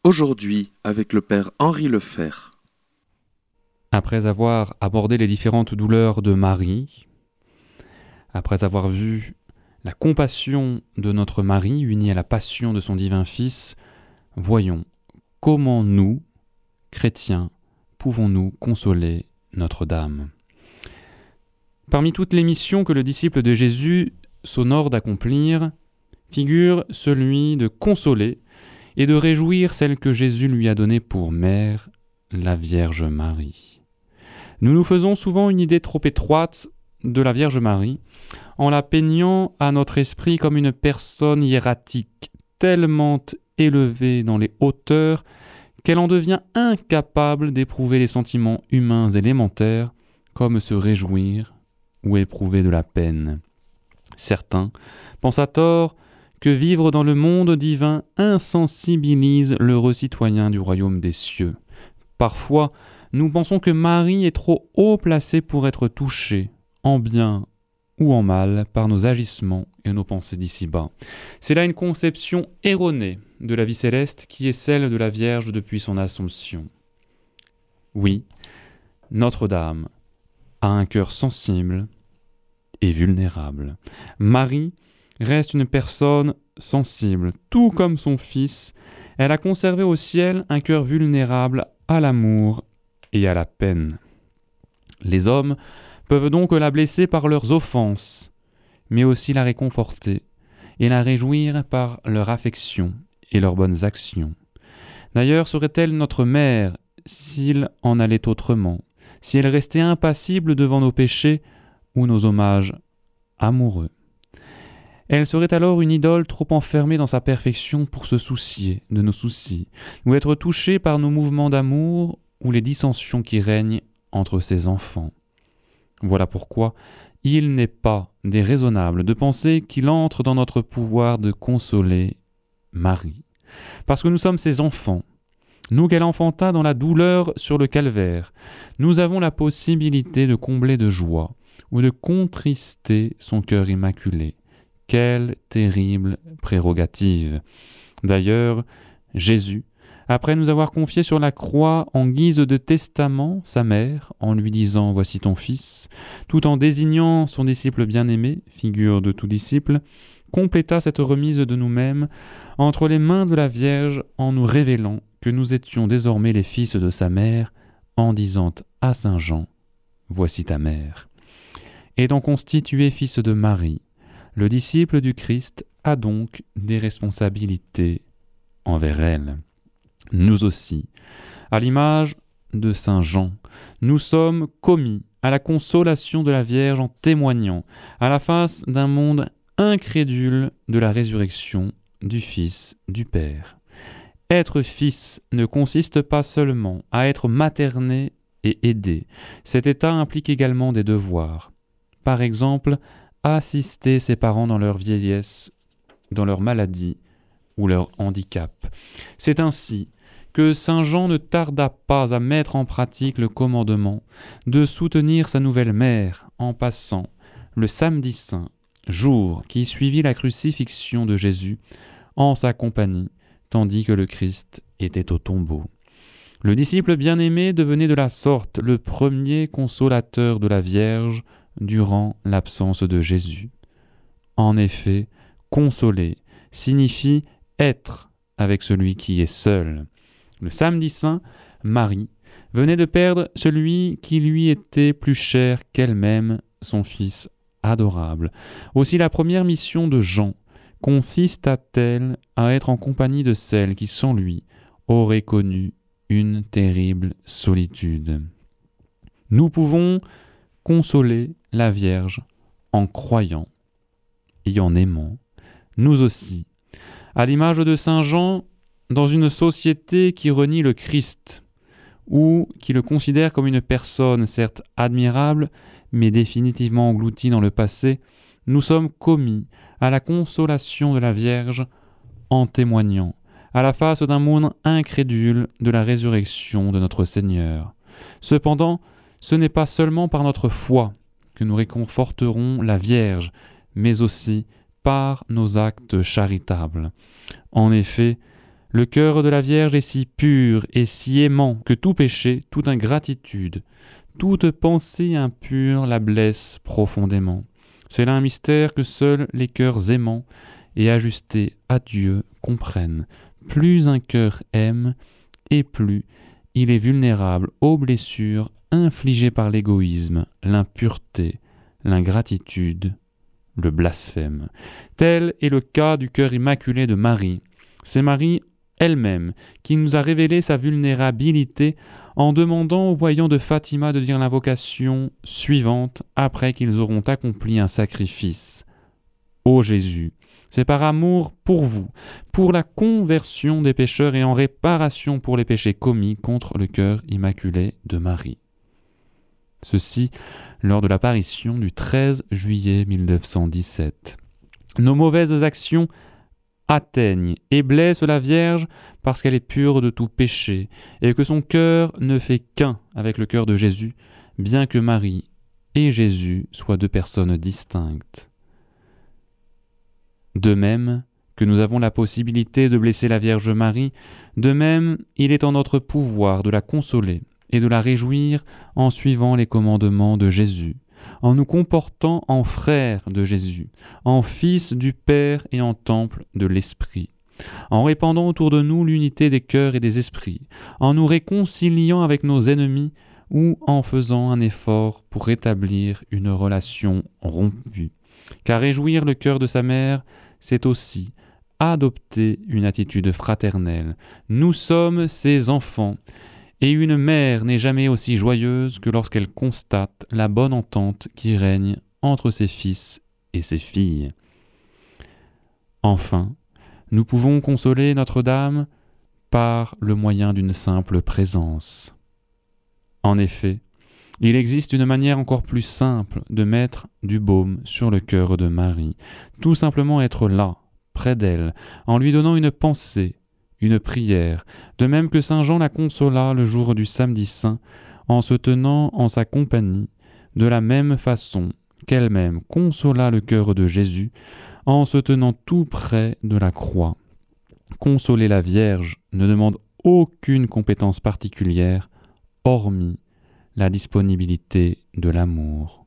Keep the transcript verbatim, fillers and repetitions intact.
Aujourd'hui, avec le Père Henri Lefebvre. Après avoir abordé les différentes douleurs de Marie, après avoir vu la compassion de notre Marie unie à la passion de son divin Fils, voyons comment nous, chrétiens, pouvons-nous consoler Notre-Dame. Parmi toutes les missions que le disciple de Jésus s'honore d'accomplir, figure celui de consoler et de réjouir celle que Jésus lui a donnée pour mère, la Vierge Marie. Nous nous faisons souvent une idée trop étroite de la Vierge Marie, en la peignant à notre esprit comme une personne hiératique, tellement élevée dans les hauteurs qu'elle en devient incapable d'éprouver les sentiments humains élémentaires, comme se réjouir ou éprouver de la peine. Certains pensent à tort que vivre dans le monde divin insensibilise l'heureux citoyen du royaume des cieux. Parfois, nous pensons que Marie est trop haut placée pour être touchée, en bien ou en mal, par nos agissements et nos pensées d'ici-bas. C'est là une conception erronée de la vie céleste qui est celle de la Vierge depuis son Assomption. Oui, Notre-Dame a un cœur sensible et vulnérable. Marie reste une personne sensible, tout comme son Fils. Elle a conservé au ciel un cœur vulnérable à l'amour et à la peine. Les hommes peuvent donc la blesser par leurs offenses, mais aussi la réconforter et la réjouir par leur affection et leurs bonnes actions. D'ailleurs, serait-elle notre mère s'il en allait autrement, si elle restait impassible devant nos péchés ou nos hommages amoureux? Elle serait alors une idole trop enfermée dans sa perfection pour se soucier de nos soucis, ou être touchée par nos mouvements d'amour ou les dissensions qui règnent entre ses enfants. Voilà pourquoi il n'est pas déraisonnable de penser qu'il entre dans notre pouvoir de consoler Marie. Parce que nous sommes ses enfants, nous qu'elle enfanta dans la douleur sur le calvaire, nous avons la possibilité de combler de joie ou de contrister son cœur immaculé. Quelle terrible prérogative! D'ailleurs, Jésus, après nous avoir confié sur la croix en guise de testament sa mère, en lui disant « Voici ton fils », tout en désignant son disciple bien-aimé, figure de tout disciple, compléta cette remise de nous-mêmes entre les mains de la Vierge en nous révélant que nous étions désormais les fils de sa mère, en disant à Saint Jean « Voici ta mère ». Étant constitué fils de Marie, le disciple du Christ a donc des responsabilités envers elle. Nous aussi, à l'image de Saint Jean, nous sommes commis à la consolation de la Vierge en témoignant, à la face d'un monde incrédule, de la résurrection du Fils du Père. Être fils ne consiste pas seulement à être materné et aidé. Cet état implique également des devoirs. Par exemple, assister ses parents dans leur vieillesse, dans leur maladie ou leur handicap. C'est ainsi que Saint Jean ne tarda pas à mettre en pratique le commandement de soutenir sa nouvelle mère en passant le samedi saint, jour qui suivit la crucifixion de Jésus, en sa compagnie, tandis que le Christ était au tombeau. Le disciple bien-aimé devenait de la sorte le premier consolateur de la Vierge durant l'absence de Jésus. En effet, consoler signifie être avec celui qui est seul. Le samedi saint, Marie venait de perdre celui qui lui était plus cher qu'elle-même, son fils adorable. Aussi la première mission de Jean consiste-t-elle à être en compagnie de celle qui, sans lui, aurait connu une terrible solitude. Nous pouvons consoler la Vierge en croyant et en aimant, nous aussi, à l'image de Saint Jean, dans une société qui renie le Christ ou qui le considère comme une personne certes admirable, mais définitivement engloutie dans le passé, nous sommes commis à la consolation de la Vierge en témoignant, à la face d'un monde incrédule, de la résurrection de notre Seigneur. Cependant, ce n'est pas seulement par notre foi que nous réconforterons la Vierge, mais aussi par nos actes charitables. En effet, Le cœur de la Vierge est si pur et si aimant que tout péché, toute ingratitude, toute pensée impure la blesse profondément. C'est là un mystère que seuls les cœurs aimants et ajustés à Dieu comprennent. Plus un cœur aime, et plus il est vulnérable aux blessures infligées par l'égoïsme, l'impureté, l'ingratitude, le blasphème. Tel est le cas du cœur immaculé de Marie. C'est Marie elle-même qui nous a révélé sa vulnérabilité en demandant aux voyants de Fatima de dire l'invocation suivante après qu'ils auront accompli un sacrifice. Ô Jésus, c'est par amour pour vous, pour la conversion des pécheurs et en réparation pour les péchés commis contre le cœur immaculé de Marie. Ceci lors de l'apparition du treize juillet mille neuf cent dix-sept. Nos mauvaises actions atteignent et blessent la Vierge parce qu'elle est pure de tout péché et que son cœur ne fait qu'un avec le cœur de Jésus, bien que Marie et Jésus soient deux personnes distinctes. De même que nous avons la possibilité de blesser la Vierge Marie, de même il est en notre pouvoir de la consoler et de la réjouir en suivant les commandements de Jésus, en nous comportant en frères de Jésus, en fils du Père et en temple de l'Esprit, en répandant autour de nous l'unité des cœurs et des esprits, en nous réconciliant avec nos ennemis ou en faisant un effort pour rétablir une relation rompue. Car réjouir le cœur de sa mère, c'est aussi adopter une attitude fraternelle. Nous sommes ses enfants, et une mère n'est jamais aussi joyeuse que lorsqu'elle constate la bonne entente qui règne entre ses fils et ses filles. Enfin, nous pouvons consoler Notre-Dame par le moyen d'une simple présence. En effet, il existe une manière encore plus simple de mettre du baume sur le cœur de Marie, tout simplement être là, près d'elle, en lui donnant une pensée, une prière, de même que saint Jean la consola le jour du samedi saint, en se tenant en sa compagnie, de la même façon qu'elle-même consola le cœur de Jésus, en se tenant tout près de la croix. Consoler la Vierge ne demande aucune compétence particulière, hormis la disponibilité de l'amour.